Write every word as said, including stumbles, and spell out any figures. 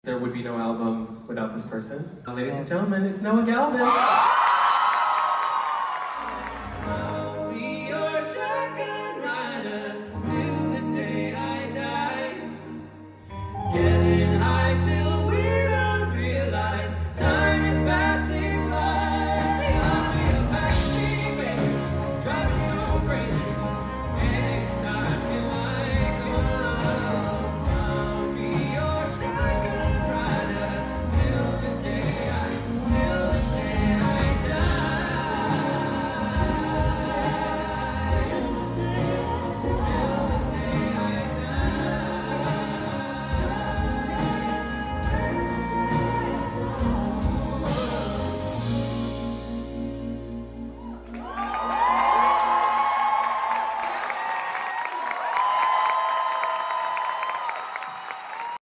there would be no album without this person. Ladies and gentlemen, it's Noah Galvin. I'll be your shotgun rider till the day I die. Getting high till